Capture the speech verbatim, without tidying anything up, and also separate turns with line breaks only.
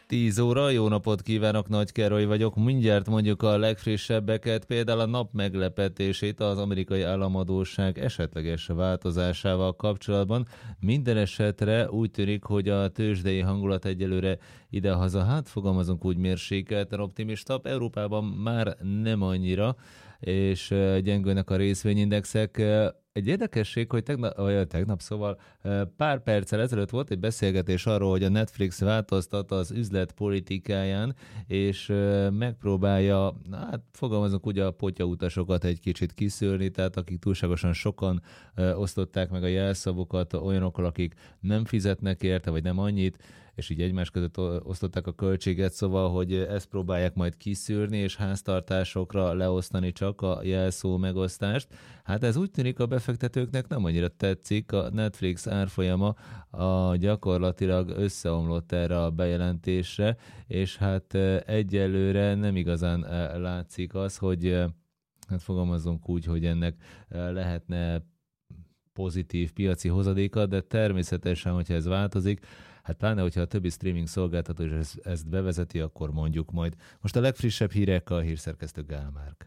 tíz óra, jó napot kívánok, Nagy Károly vagyok. Mindjárt mondjuk a legfrissebbeket, például a nap meglepetését az amerikai államadósság esetleges változásával kapcsolatban. Minden esetre úgy tűnik, hogy a tőzsdei hangulat egyelőre idehaza, hát fogalmazunk úgy, mérsékelten optimistább. Európában már nem annyira, és gyengülnek a részvényindexek. Egy érdekesség, hogy tegnap, vagy tegnap, szóval pár perccel ezelőtt volt egy beszélgetés arról, hogy a Netflix változtat az üzletpolitikáján, és megpróbálja, hát fogalmazunk úgy, a potyautasokat egy kicsit kiszűrni, tehát akik túlságosan sokan osztották meg a jelszavukat olyanokkal, akik nem fizetnek érte, vagy nem annyit, és így egymás között osztották a költséget, szóval, hogy ezt próbálják majd kiszűrni, és háztartásokra leosztani csak a jelszó megosztást. Hát ez úgy tűnik, a befektetőknek nem annyira tetszik, a Netflix árfolyama a gyakorlatilag összeomlott erre a bejelentésre, és hát egyelőre nem igazán látszik az, hogy hát fogalmazzunk úgy, hogy ennek lehetne pozitív piaci hozadéka, de természetesen, hogyha ez változik, hát pláne, hogyha a többi streaming szolgáltató is ezt bevezeti, akkor mondjuk majd. Most a legfrissebb hírek, a hírszerkesztő Gál Márk.